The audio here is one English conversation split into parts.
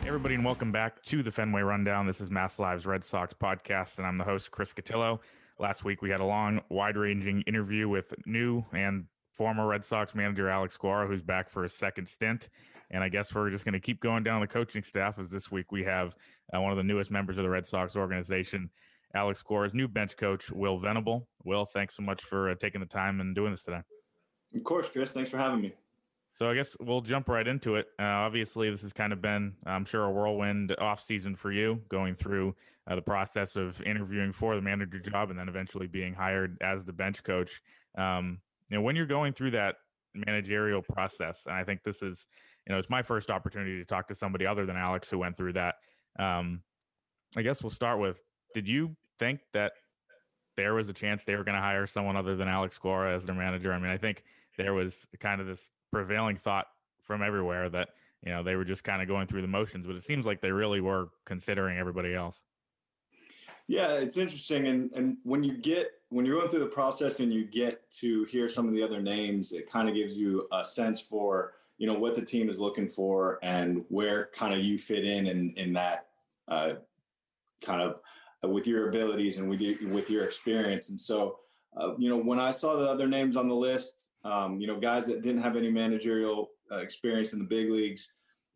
Everybody, and welcome back to the Fenway Rundown. This is Mass Live's Red Sox podcast, and I'm the host, Chris Cotillo. Last week, we had a long, wide-ranging interview with new and former Red Sox manager Alex Cora, who's back for his second stint. And I guess we're just going to keep going down the coaching staff, as this week we have one of the newest members of the Red Sox organization, Alex Cora's new bench coach, Will Venable. Will, thanks so much for taking the time and doing this today. Of course, Chris. Thanks for having me. So I guess we'll jump right into it. Obviously, this has kind of been, I'm sure, a whirlwind offseason for you, going through the process of interviewing for the manager job and then eventually being hired as the bench coach. When you're going through that managerial process, and I think this is, it's my first opportunity to talk to somebody other than Alex who went through that. I guess we'll start with, did you think that there was a chance they were going to hire someone other than Alex Cora as their manager? I mean, I think there was kind of this prevailing thought from everywhere that, they were just kind of going through the motions, but it seems like they really were considering everybody else. Yeah, it's interesting. And when you're going through the process and you get to hear some of the other names, it kind of gives you a sense for, what the team is looking for and where kind of you fit in that kind of with your abilities and with your experience. And so, when I saw the other names on the list, guys that didn't have any managerial experience in the big leagues,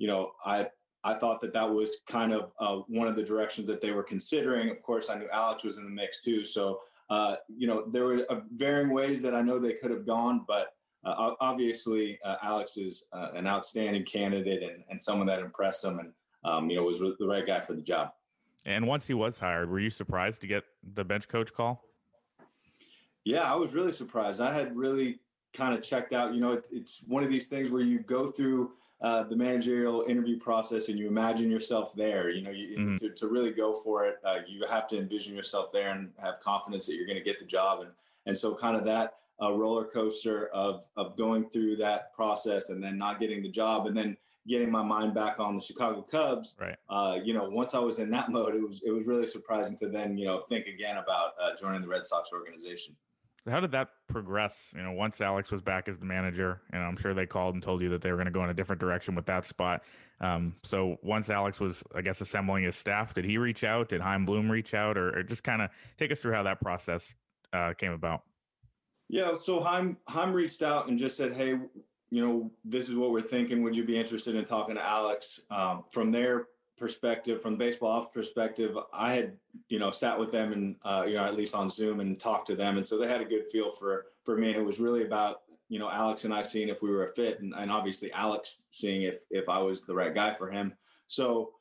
I thought that was kind of one of the directions that they were considering. Of course, I knew Alex was in the mix too. So, there were varying ways that I know they could have gone, but obviously Alex is an outstanding candidate and someone that impressed him and, was the right guy for the job. And once he was hired, were you surprised to get the bench coach call? Yeah, I was really surprised. I had really kind of checked out. It's one of these things where you go through the managerial interview process and you imagine yourself there. To really go for it, you have to envision yourself there and have confidence that you're going to get the job. And so kind of that roller coaster of going through that process and then not getting the job and then getting my mind back on the Chicago Cubs. Right. Once I was in that mode, it was really surprising to then, think again about joining the Red Sox organization. How did that progress? Once Alex was back as the manager, and I'm sure they called and told you that they were going to go in a different direction with that spot. So once Alex was, I guess, assembling his staff, did he reach out? Did Chaim Bloom reach out, or just kind of take us through how that process came about? Yeah. So Chaim reached out and just said, "Hey, this is what we're thinking. Would you be interested in talking to Alex?" From their perspective, from the baseball office perspective, I had, sat with them and, at least on Zoom and talked to them. And so they had a good feel for me. And it was really about, Alex and I seeing if we were a fit and obviously Alex seeing if I was the right guy for him. So,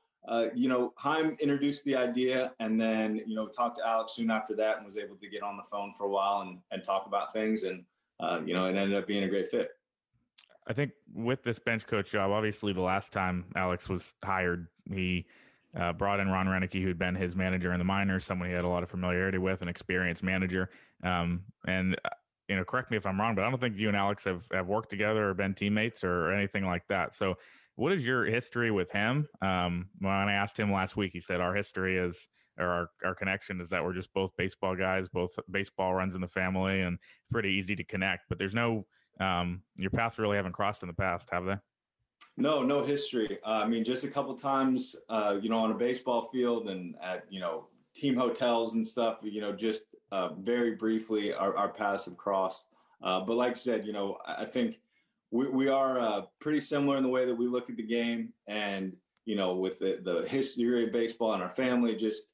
Chaim introduced the idea and then, talked to Alex soon after that and was able to get on the phone for a while and talk about things. And, it ended up being a great fit. I think with this bench coach job, obviously the last time Alex was hired, he brought in Ron Renneke, who'd been his manager in the minors, someone he had a lot of familiarity with, an experienced manager. Correct me if I'm wrong, but I don't think you and Alex have worked together or been teammates or anything like that. So what is your history with him? When I asked him last week, he said our history is, or our connection is that we're just both baseball guys, both baseball runs in the family, and it's pretty easy to connect. But there's no your paths really haven't crossed in the past, have they? No history. Just a couple times, on a baseball field and at, team hotels and stuff, just very briefly our paths have crossed. But like I said, I think we are pretty similar in the way that we look at the game and, with the history of baseball and our family, just,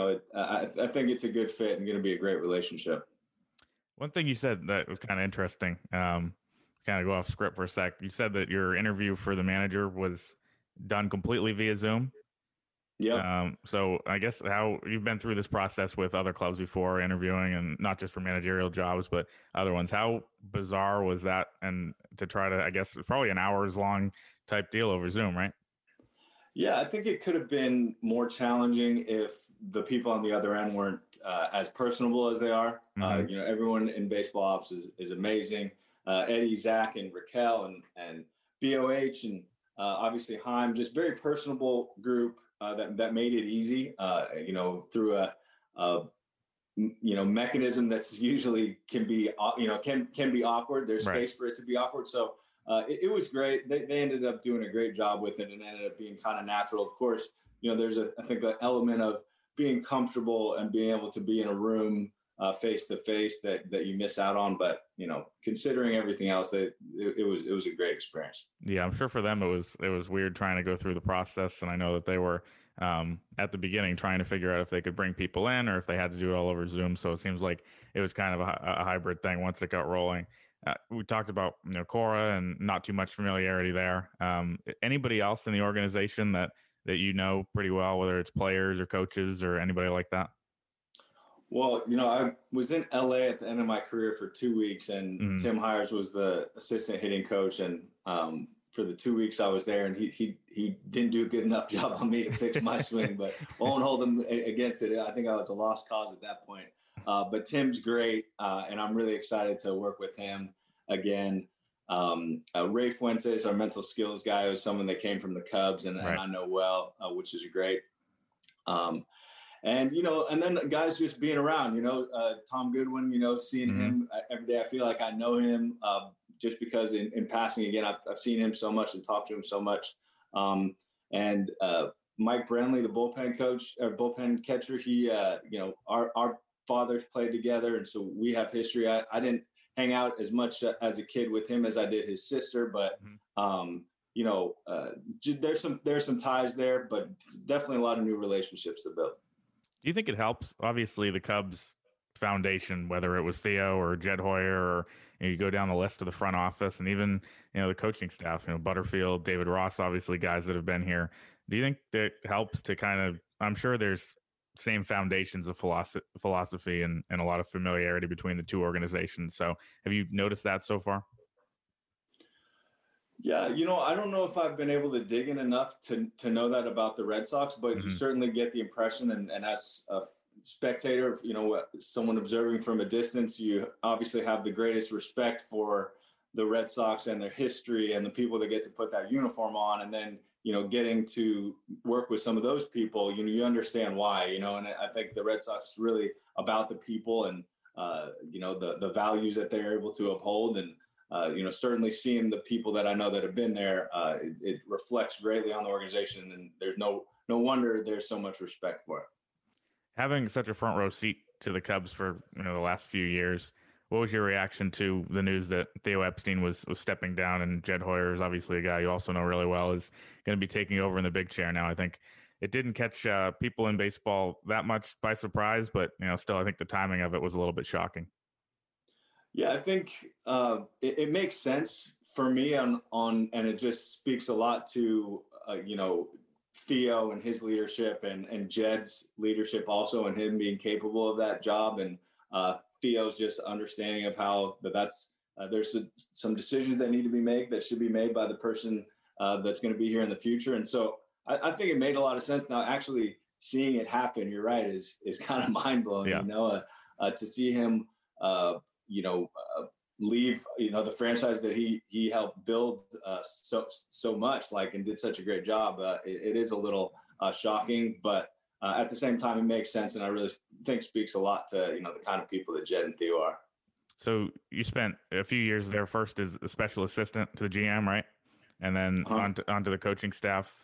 I think it's a good fit and going to be a great relationship. One thing you said that was kind of interesting, kind of go off script for a sec. You said that your interview for the manager was done completely via Zoom. Yeah. So I guess how you've been through this process with other clubs before interviewing and not just for managerial jobs, but other ones. How bizarre was that? And to try to, I guess, probably an hours long type deal over Zoom, right? Yeah, I think it could have been more challenging if the people on the other end weren't as personable as they are. Mm-hmm. Everyone in baseball ops is amazing. Eddie, Zach, and Raquel and BOH and obviously Chaim, just very personable group that made it easy, through a mechanism that's usually can be awkward. There's space for it to be awkward. So, it was great. They ended up doing a great job with it and ended up being kind of natural. Of course, there's I think an element of being comfortable and being able to be in a room face to face that you miss out on. But considering everything else, it was a great experience. Yeah, I'm sure for them it was weird trying to go through the process, and I know that they were at the beginning trying to figure out if they could bring people in or if they had to do it all over Zoom. So it seems like it was kind of a hybrid thing once it got rolling. We talked about Cora and not too much familiarity there. Anybody else in the organization that pretty well, whether it's players or coaches or anybody like that? Well, I was in LA at the end of my career for 2 weeks, and Tim Hires was the assistant hitting coach. And for the 2 weeks I was there, and he didn't do a good enough job on me to fix my swing, but won't hold him against it. I think I was a lost cause at that point. But Tim's great, and I'm really excited to work with him again. Ray Fuentes, our mental skills guy, was someone that came from the Cubs and I know well, which is great. And then guys just being around, Tom Goodwin, seeing him every day. I feel like I know him just because in passing, again, I've seen him so much and talked to him so much. And Mike Brenly, the bullpen coach or bullpen catcher, he, our fathers played together. And so we have history. I didn't hang out as much as a kid with him as I did his sister, but there's some ties there, but definitely a lot of new relationships to build. Do you think it helps? Obviously, the Cubs foundation, whether it was Theo or Jed Hoyer, or you go down the list of the front office and even the coaching staff, Butterfield, David Ross, obviously guys that have been here. Do you think that helps to kind of? I'm sure there's same foundations of philosophy and a lot of familiarity between the two organizations. So, have you noticed that so far? Yeah, I don't know if I've been able to dig in enough to know that about the Red Sox, but you certainly get the impression, and as a spectator, someone observing from a distance, you obviously have the greatest respect for the Red Sox and their history and the people that get to put that uniform on. And then, getting to work with some of those people, you understand why, and I think the Red Sox is really about the people and, the values that they're able to uphold. And, certainly seeing the people that I know that have been there, it reflects greatly on the organization, and there's no wonder there's so much respect for it. Having such a front row seat to the Cubs for the last few years, what was your reaction to the news that Theo Epstein was stepping down, and Jed Hoyer is obviously a guy you also know really well, is going to be taking over in the big chair now? I think it didn't catch people in baseball that much by surprise, but still, I think the timing of it was a little bit shocking. Yeah, I think it makes sense for me and it just speaks a lot to Theo and his leadership and Jed's leadership also, and him being capable of that job, and Theo's just understanding of how that's there's some decisions that need to be made that should be made by the person that's going to be here in the future. And so I think it made a lot of sense. Now, actually seeing it happen, you're right, is kind of mind blowing. Yeah. To see him leave the franchise that he helped build so much, and did such a great job. It is a little shocking, but at the same time it makes sense, and I really think speaks a lot to the kind of people that Jed and Theo are. So you spent a few years there, first as a special assistant to the GM, right? And then onto the coaching staff.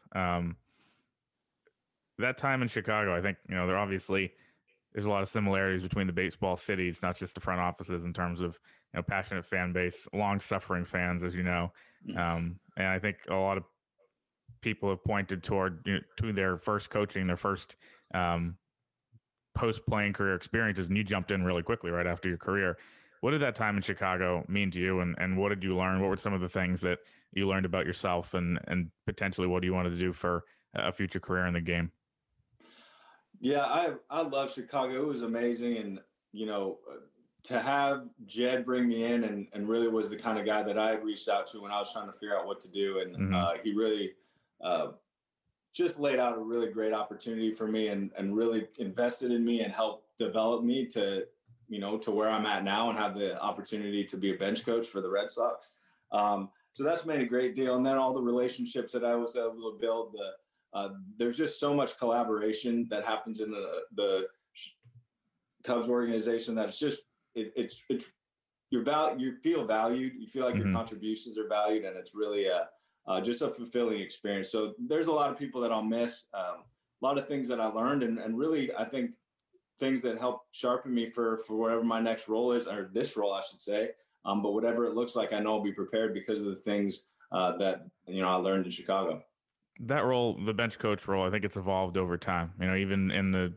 That time in Chicago, I think there's a lot of similarities between the baseball cities, not just the front offices, in terms of passionate fan base, long-suffering fans, as you know. And I think a lot of people have pointed toward to their first coaching, their first post-playing career experiences, and you jumped in really quickly right after your career. What did that time in Chicago mean to you, and what did you learn? What were some of the things that you learned about yourself, and potentially what do you want to do for a future career in the game? Yeah, I love Chicago. It was amazing. And, to have Jed bring me in and really was the kind of guy that I had reached out to when I was trying to figure out what to do. And he really just laid out a really great opportunity for me and really invested in me and helped develop me to where I'm at now and have the opportunity to be a bench coach for the Red Sox. So that's made a great deal. And then all the relationships that I was able to build, there's just so much collaboration that happens in the Cubs organization that it's you feel valued. You feel like your Hmm. contributions are valued, and it's really just a fulfilling experience. So there's a lot of people that I'll miss. A lot of things that I learned, and really I think things that help sharpen me for whatever my next role is, or this role, I should say. But whatever it looks like, I know I'll be prepared because of the things that I learned in Chicago. That role, the bench coach role, I think it's evolved over time. Even in the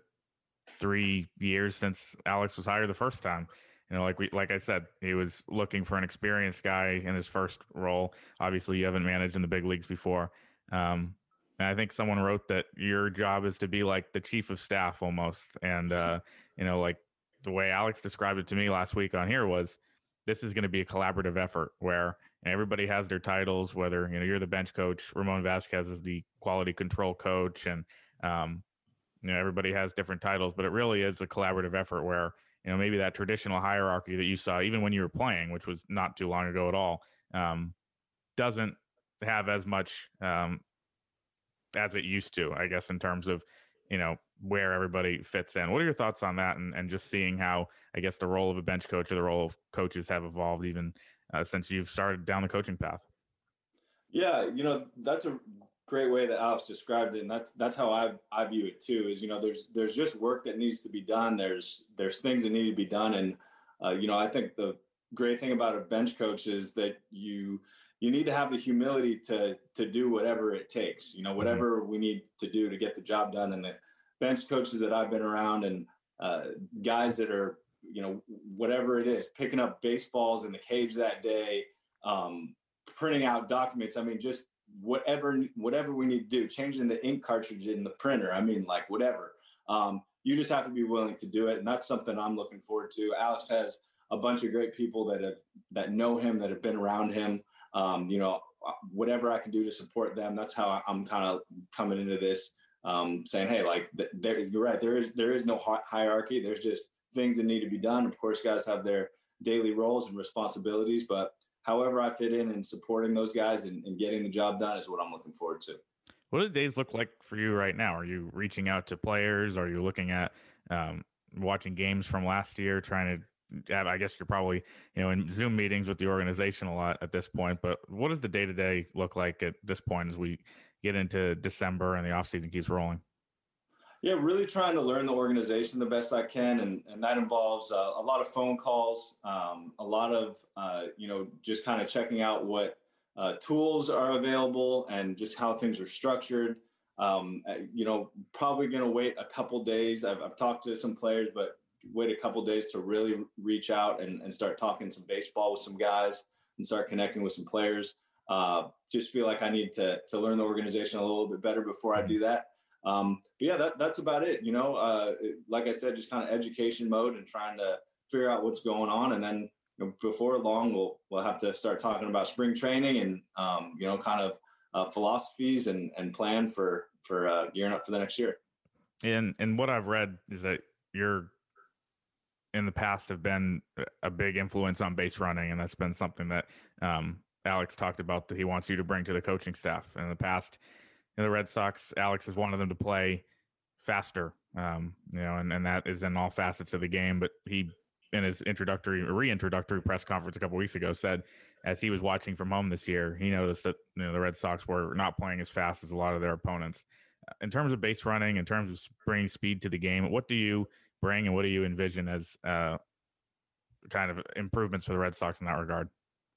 3 years since Alex was hired the first time. Like I said, he was looking for an experienced guy in his first role. Obviously, you haven't managed in the big leagues before. And I think someone wrote that your job is to be like the chief of staff almost. And like the way Alex described it to me last week on here was, this is going to be a collaborative effort where everybody has their titles. Whether you're the bench coach, Ramon Vasquez is the quality control coach, and everybody has different titles, but it really is a collaborative effort where, maybe that traditional hierarchy that you saw, even when you were playing, which was not too long ago at all, doesn't have as much as it used to, I guess, in terms of, where everybody fits in. What are your thoughts on that? And just seeing how, I guess, the role of a bench coach or the role of coaches have evolved even since you've started down the coaching path. Yeah, that's a great way that Alex described it, and that's how I view it too. Is there's just work that needs to be done. There's things that need to be done, and I think the great thing about a bench coach is that you need to have the humility to do whatever it takes. Whatever we need to do to get the job done. And the bench coaches that I've been around, and guys that are whatever it is, picking up baseballs in the cage that day, printing out documents. I mean, just whatever we need to do, changing the ink cartridge in the printer. I mean, like whatever. You just have to be willing to do it, and that's something I'm looking forward to. Alex has a bunch of great people that know him, that have been around him. Whatever I can do to support them, that's how I'm kind of coming into this, saying, hey, like you're right. There is no hierarchy. There's just things that need to be done. Of course, guys have their daily roles and responsibilities, but however I fit in and supporting those guys and getting the job done is what I'm looking forward to. What do the days look like for you right now? Are you reaching out to players? Are you looking at watching games from last year, trying to have, I guess you're probably, in Zoom meetings with the organization a lot at this point, but what does the day-to-day look like at this point as we get into December and the offseason keeps rolling? Yeah, really trying to learn the organization the best I can, and that involves a lot of phone calls, a lot of just kind of checking out what tools are available and just how things are structured. Probably going to wait a couple days. I've talked to some players, but wait a couple days to really reach out and start talking some baseball with some guys and start connecting with some players. Just feel like I need to learn the organization a little bit better before I do that. But yeah, that's about it. Like I said, just kind of education mode and trying to figure out what's going on. And then before long, we'll have to start talking about spring training and, kind of philosophies and plan for gearing up for the next year. And what I've read is that you're in the past have been a big influence on base running. And that's been something that Alex talked about that he wants you to bring to the coaching staff. In the past, the Red Sox, Alex has wanted them to play faster, and that is in all facets of the game. But he, in his reintroductory press conference a couple weeks ago, said as he was watching from home this year, he noticed that the Red Sox were not playing as fast as a lot of their opponents. In terms of base running, in terms of bringing speed to the game, what do you bring and what do you envision as kind of improvements for the Red Sox in that regard?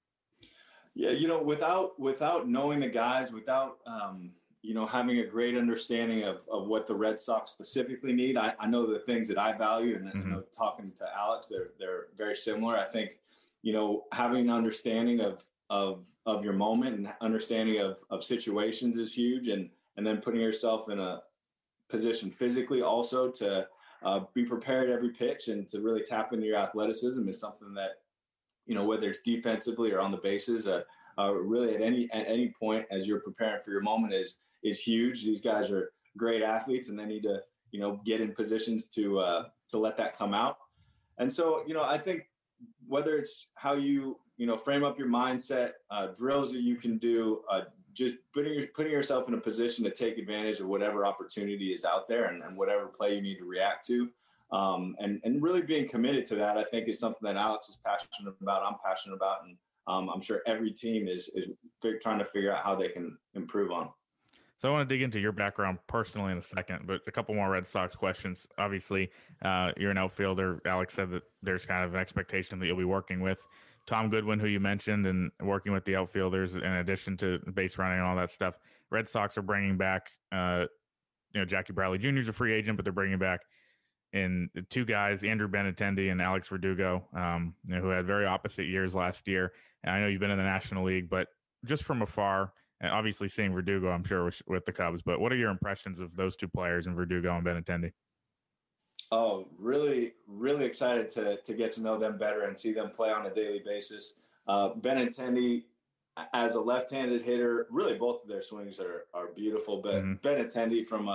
Yeah, without knowing the guys, without having a great understanding of what the Red Sox specifically need. I know the things that I value, and talking to Alex, they're very similar. I think, having an understanding of your moment and understanding of situations is huge, and then putting yourself in a position physically also to be prepared every pitch and to really tap into your athleticism is something that, whether it's defensively or on the bases, really at any point as you're preparing for your moment is huge. These guys are great athletes, and they need to, get in positions to let that come out. And so, I think whether it's how you, frame up your mindset, drills that you can do, just putting yourself in a position to take advantage of whatever opportunity is out there and whatever play you need to react to. and really being committed to that. I think is something that Alex is passionate about. I'm passionate about, and I'm sure every team is trying to figure out how they can improve on. So I want to dig into your background personally in a second, but a couple more Red Sox questions. Obviously, you're an outfielder. Alex said that there's kind of an expectation that you'll be working with Tom Goodwin, who you mentioned, and working with the outfielders in addition to base running and all that stuff. Red Sox are bringing back, Jackie Bradley Jr. is a free agent, but they're bringing back in two guys, Andrew Benintendi and Alex Verdugo, who had very opposite years last year. And I know you've been in the National League, but just from afar, and obviously seeing Verdugo, I'm sure, with the Cubs, but what are your impressions of those two players in Verdugo and Benintendi? Oh, really, really excited to get to know them better and see them play on a daily basis. Benintendi, as a left-handed hitter, really both of their swings are beautiful, but Benintendi from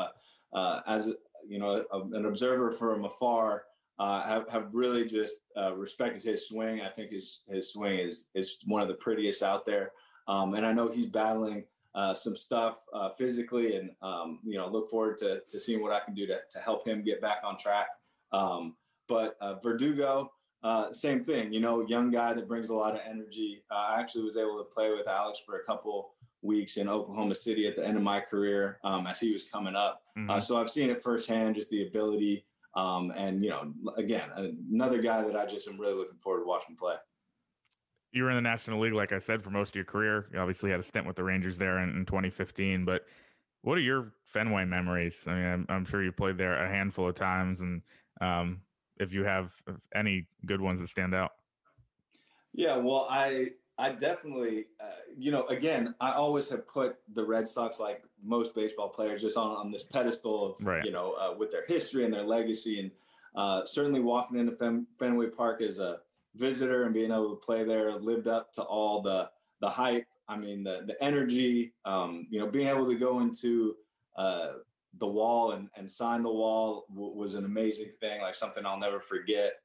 an observer from afar, have really just respected his swing. I think his swing is one of the prettiest out there. And I know he's battling some stuff physically, and look forward to seeing what I can do to help him get back on track. But Verdugo, same thing, young guy that brings a lot of energy. I actually was able to play with Alex for a couple weeks in Oklahoma City at the end of my career as he was coming up. So I've seen it firsthand, just the ability. And, again, another guy that I just am really looking forward to watching play. You were in the National League, like I said, for most of your career. You obviously had a stint with the Rangers there in 2015. But what are your Fenway memories? I mean, I'm sure you played there a handful of times, and if you have any good ones that stand out. Yeah, well, I definitely, again, I always have put the Red Sox, like most baseball players, just on this pedestal of, right. With their history and their legacy. And certainly walking into Fenway Park as a visitor and being able to play there lived up to all the hype. I mean, the energy, being able to go into the wall and sign the wall was an amazing thing, like something I'll never forget.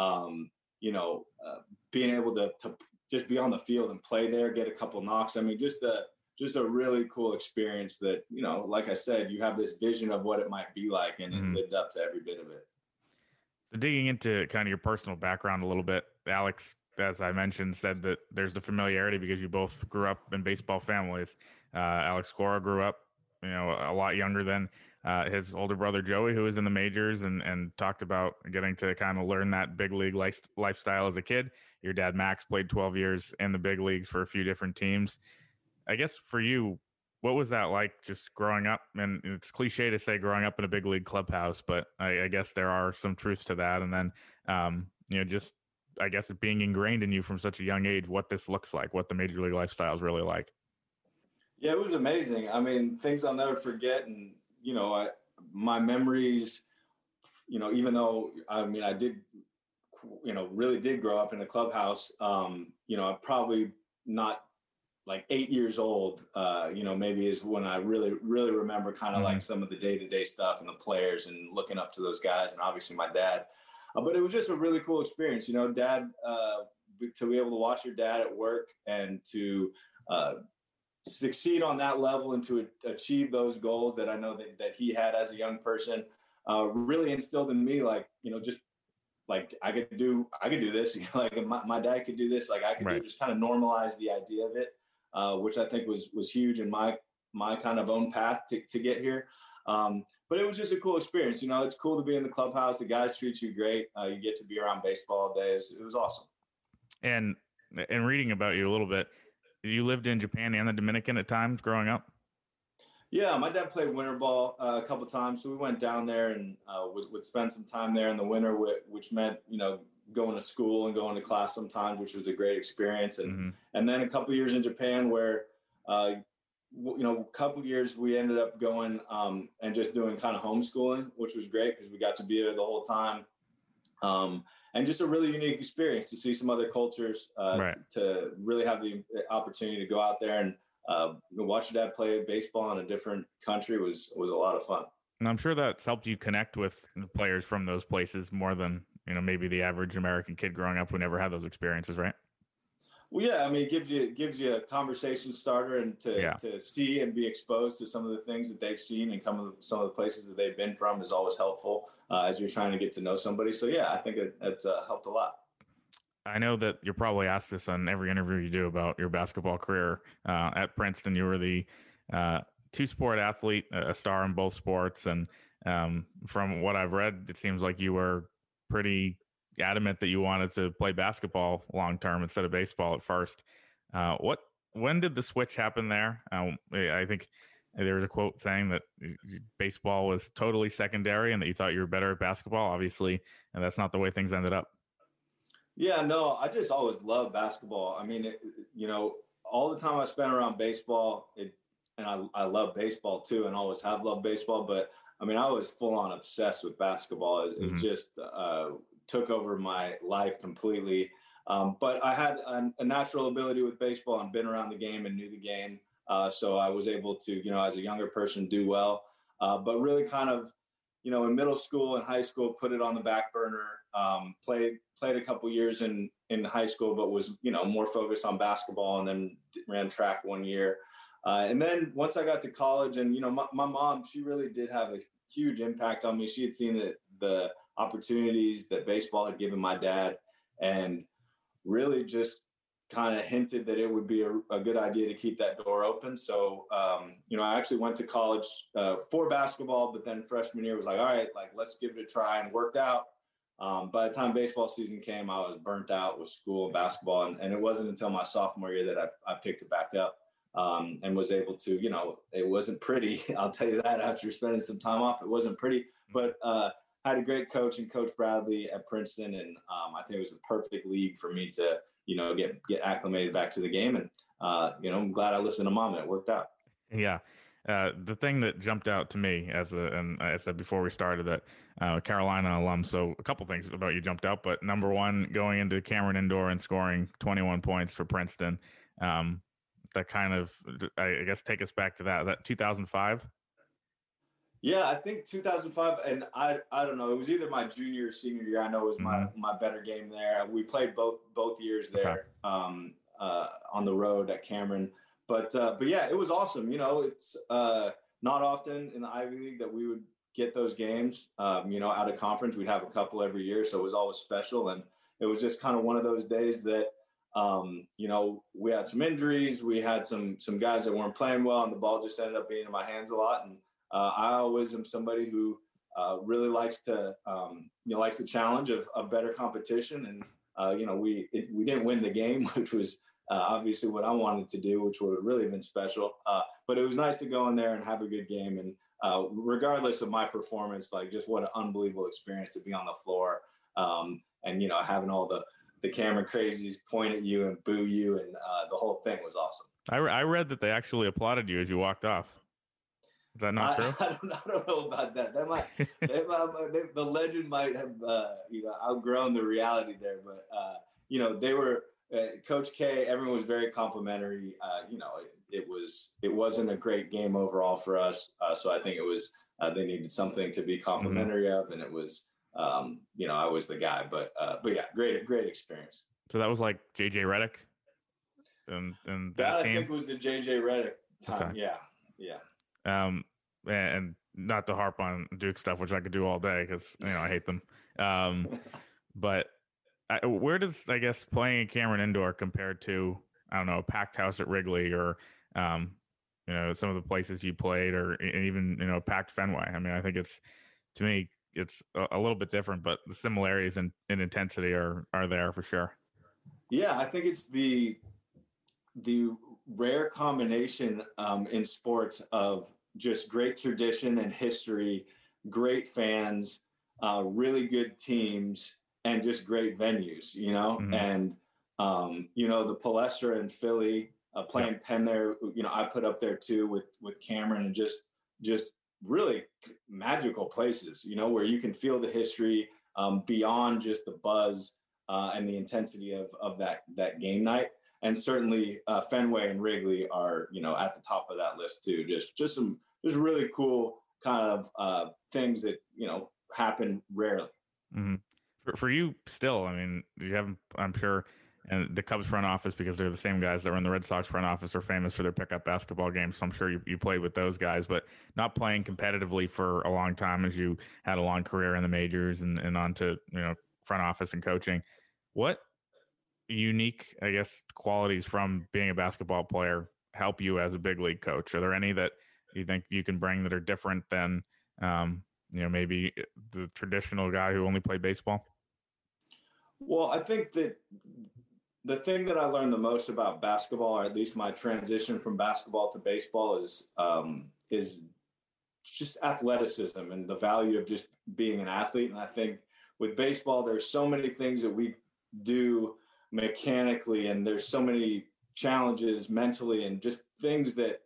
Being able to just be on the field and play there, get a couple knocks. I mean, just a really cool experience that, like I said, you have this vision of what it might be like, and it lived up to every bit of it. So digging into kind of your personal background a little bit, Alex, as I mentioned, said that there's the familiarity because you both grew up in baseball families. Alex Cora grew up, a lot younger than his older brother Joey, who was in the majors, and talked about getting to kind of learn that big league lifestyle as a kid. Your dad, Max, played 12 years in the big leagues for a few different teams. I guess for you, what was that like just growing up? And it's cliche to say growing up in a big league clubhouse, but I guess there are some truths to that. And then, just, I guess, it being ingrained in you from such a young age, what this looks like, what the major league lifestyle is really like. Yeah, it was amazing. I mean, things I'll never forget. And, my memories, even though, I did, really did grow up in a clubhouse, I'm probably not like 8 years old, maybe is when I really, really remember kind of like some of the day-to-day stuff and the players and looking up to those guys, and obviously my dad. But it was just a really cool experience, dad, to be able to watch your dad at work and to succeed on that level and to achieve those goals that I know that he had as a young person, really instilled in me, like, just like I could do this, like my dad could do this, like I could do, just kind of normalize the idea of it. Which I think was huge in my kind of own path to get here. But it was just a cool experience. It's cool to be in the clubhouse. The guys treat you great. You get to be around baseball all day. It was awesome. And reading about you a little bit, you lived in Japan and the Dominican at times growing up? Yeah, my dad played winter ball a couple of times. So we went down there and would spend some time there in the winter, which meant, going to school and going to class sometimes, which was a great experience. And then a couple of years in Japan where, a couple of years we ended up going and just doing kind of homeschooling, which was great because we got to be there the whole time. And just a really unique experience to see some other cultures, to really have the opportunity to go out there and watch your dad play baseball in a different country was a lot of fun. And I'm sure that's helped you connect with the players from those places more than, maybe the average American kid growing up who never had those experiences, right? Well, yeah, I mean, it gives you a conversation starter and to Yeah. to see and be exposed to some of the things that they've seen and some of the places that they've been from is always helpful as you're trying to get to know somebody. So yeah, I think it's helped a lot. I know that you're probably asked this on every interview you do about your basketball career. At Princeton, you were the uh, two-sport athlete, a star in both sports, and from what I've read, it seems like you were pretty adamant that you wanted to play basketball long term instead of baseball at first. What when did the switch happen there? I think there was a quote saying that baseball was totally secondary and that you thought you were better at basketball. Obviously, and that's not the way things ended up. Yeah, no, I just always loved basketball. I mean, all the time I spent around baseball, and I love baseball too, and always have loved baseball. But I mean, I was full on obsessed with basketball. It Hmm. just took over my life completely. But I had a natural ability with baseball and been around the game and knew the game. So I was able to, as a younger person, do well. But really kind of in middle school and high school, put it on the back burner. Played a couple years in high school, but was more focused on basketball, and then ran track one year. And then once I got to college, and my mom, she really did have a huge impact on me. She had seen the opportunities that baseball had given my dad, and really just kind of hinted that it would be a good idea to keep that door open. So, I actually went to college for basketball, but then freshman year was like, all right, like let's give it a try, and worked out. By the time baseball season came, I was burnt out with school and basketball, and it wasn't until my sophomore year that I picked it back up and was able to. It wasn't pretty. I'll tell you that after spending some time off, it wasn't pretty, but had a great coach in Coach Bradley at Princeton, and I think it was the perfect league for me to get acclimated back to the game. And I'm glad I listened to mom and it worked out. Yeah. The thing that jumped out to me and I said before we started that Carolina alum. So a couple things about you jumped out, but number one, going into Cameron Indoor and scoring 21 points for Princeton. Um, that kind of, I guess, take us back to that 2005. Yeah, I think 2005, and I don't know. It was either my junior or senior year. I know it was my Hmm. my better game there. We played both years Okay. there on the road at Cameron, but yeah, it was awesome. It's not often in the Ivy League that we would get those games. Out of conference, we'd have a couple every year, so it was always special. And it was just kind of one of those days that we had some injuries, we had some guys that weren't playing well, and the ball just ended up being in my hands a lot. And I always am somebody who really likes to likes the challenge of better competition. And we didn't win the game, which was obviously what I wanted to do, which would have really been special. But it was nice to go in there and have a good game. And regardless of my performance, like just what an unbelievable experience to be on the floor, and having all the camera crazies point at you and boo you, and the whole thing was awesome. I read that they actually applauded you as you walked off. Is that not true? I don't know about that. The legend might have outgrown the reality there, but they were Coach K. Everyone was very complimentary. It wasn't a great game overall for us, so I think it was they needed something to be Hmm. complimentary of, and it was I was the guy, but yeah, great experience. So that was like JJ Redick and That that I team. think was the JJ Redick Okay. time. Yeah, yeah. And not to harp on Duke stuff, which I could do all day because I hate them. Um, but where does I guess playing in Cameron Indoor compared to I don't know a packed house at Wrigley or um, some of the places you played or even packed Fenway? I mean, I think it's to me it's a little bit different, but the similarities in intensity are there for sure. Yeah, I think it's the rare combination in sports of just great tradition and history, great fans, really good teams, and just great venues. Hmm. And the Palestra in Philly, Yep. playing Penn there. I put up there too with Cameron, and just really magical places. Where you can feel the history beyond just the buzz and the intensity of that game night. And certainly Fenway and Wrigley are at the top of that list too. Just really cool kind of things that happen rarely. Hmm. For you, still, I mean, you haven't. I'm sure And the Cubs front office, because they're the same guys that were in the Red Sox front office, are famous for their pickup basketball games. So I'm sure you played with those guys, but not playing competitively for a long time as you had a long career in the majors and on to, front office and coaching. What unique, I guess, qualities from being a basketball player help you as a big league coach? Are there any that you think you can bring that are different than, maybe the traditional guy who only played baseball? Well, I think that the thing that I learned the most about basketball, or at least my transition from basketball to baseball, is just athleticism and the value of just being an athlete. And I think with baseball, there's so many things that we do mechanically, and there's so many challenges mentally, and just things that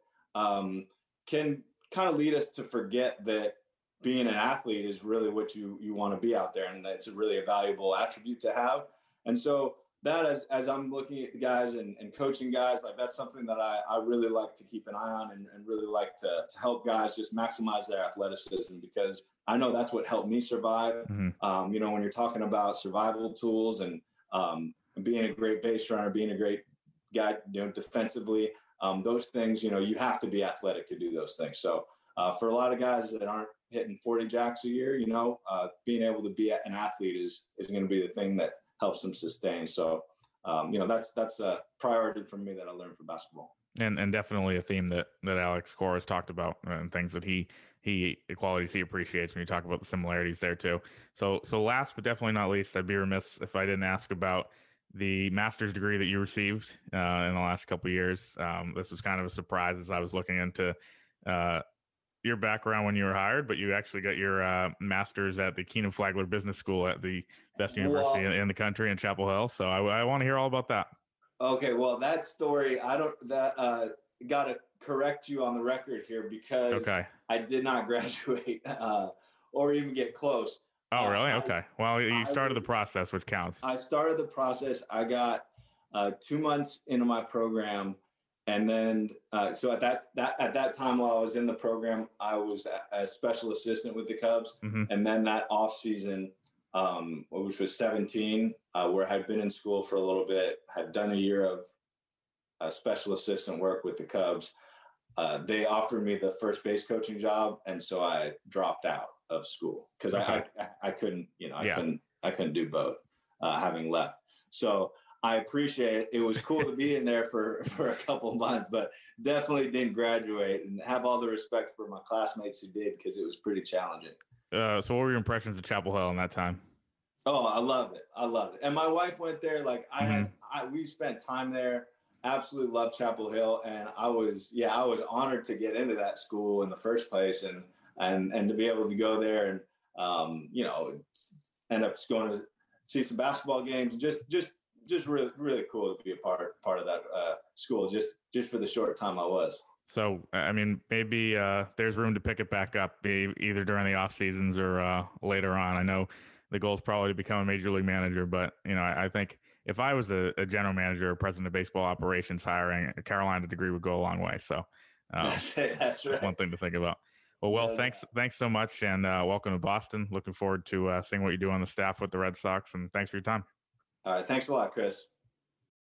can kind of lead us to forget that being an athlete is really what you want to be out there, and it's really a valuable attribute to have. And so that, as I'm looking at guys and coaching guys, like that's something that I really like to keep an eye on, and really like to help guys just maximize their athleticism, because I know that's what helped me survive. Mm-hmm. When you're talking about survival tools and being a great base runner, being a great guy, defensively, those things, you have to be athletic to do those things. So for a lot of guys that aren't hitting 40 jacks a year, being able to be an athlete is going to be the thing that helps them sustain. So, that's a priority for me that I learned from basketball. And definitely a theme that Alex Cora has talked about, and things that the qualities he appreciates when you talk about the similarities there too. So last but definitely not least, I'd be remiss if I didn't ask about the master's degree that you received in the last couple of years. This was kind of a surprise as I was looking into your background when you were hired, but you actually got your master's at the Keenan Flagler Business School at the best university in the country in Chapel Hill. So I want to hear all about that. Okay, well, that story, got to correct you on the record here, because I did not graduate or even get close. Oh, really? Okay. Well, you started the process, which counts. I started the process. I got 2 months into my program. And then, so at that time while I was in the program, I was a special assistant with the Cubs. Mm-hmm. And then that off season, which was 17, where I'd been in school for a little bit, had done a year of special assistant work with the Cubs. They offered me the first base coaching job. And so I dropped out of school because I couldn't, I couldn't do both, having left. So I appreciate it. It was cool to be in there for a couple of months, but definitely didn't graduate, and have all the respect for my classmates who did, because it was pretty challenging. So what were your impressions of Chapel Hill in that time? Oh, I loved it. And my wife went there. Like we spent time there. Absolutely loved Chapel Hill. And I was honored to get into that school in the first place, and to be able to go there and, end up going to see some basketball games. Just really, really cool to be a part of that school, just for the short time I was. So, I mean, maybe there's room to pick it back up, either during the off seasons or later on. I know the goal is probably to become a major league manager, but I think if I was a general manager or president of baseball operations, hiring a Carolina degree would go a long way. So that's right. That's one thing to think about. Well, thanks so much, and welcome to Boston. Looking forward to seeing what you do on the staff with the Red Sox, and thanks for your time. All right. Thanks a lot, Chris.